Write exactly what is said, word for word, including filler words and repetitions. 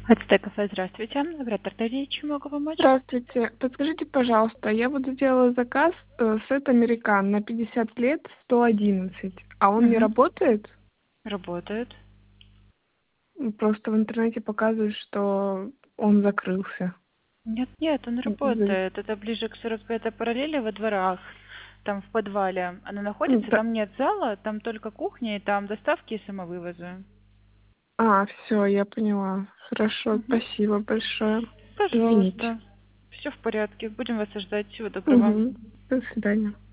Ацтек кафе, здравствуйте. Оператор Дарья, чем могу помочь? Здравствуйте. Подскажите, пожалуйста, я вот сделала заказ, э, сет американ на пятьдесят лет, сто одиннадцать, а он не Угу. работает? Работает. М, Просто в интернете показывают, что он закрылся. Нет, нет, он М, за- работает. Это ближе к сорок пятой параллели во дворах, там в подвале. Она м, находится, да- там нет зала, там только кухня, и там доставки и самовывозы. А, все, я поняла. Хорошо, Угу. спасибо большое. Извините. Пожалуйста. Все в порядке. Будем вас ждать. Всего доброго. Мгм. До свидания.